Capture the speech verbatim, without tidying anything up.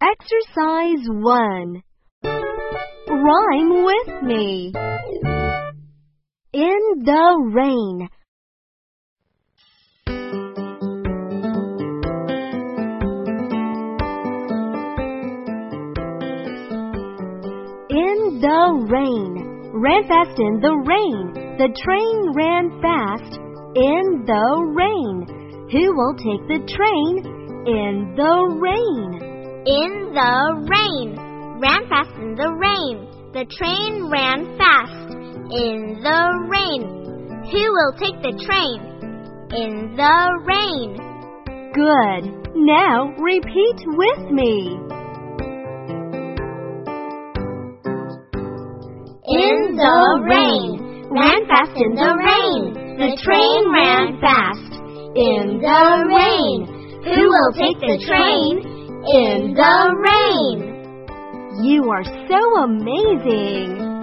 Exercise one. Rhyme with me. In the rain. In the rain. Ran fast in the rain. The train ran fast in the rain. Who will take the train in the rain? In the rain. Ran fast in the rain. The train ran fast in the rain. Who will take the train in the rain? Good. Now repeat with me. In the rain. Ran fast in the rain. The train ran fast in the rain. Who will take the train in the rain? You are so amazing!